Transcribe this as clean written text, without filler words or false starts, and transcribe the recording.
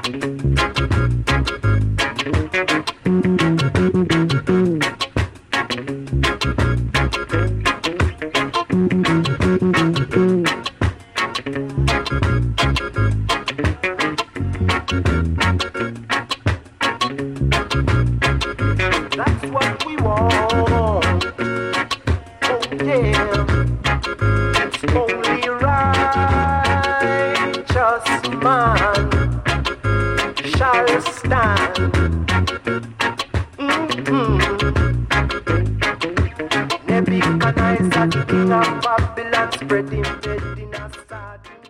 That's what we want. Oh yeah. It's only righteous man shall stand. Nebuchadnezzar, the king of Babylon, spread him dead in a sad.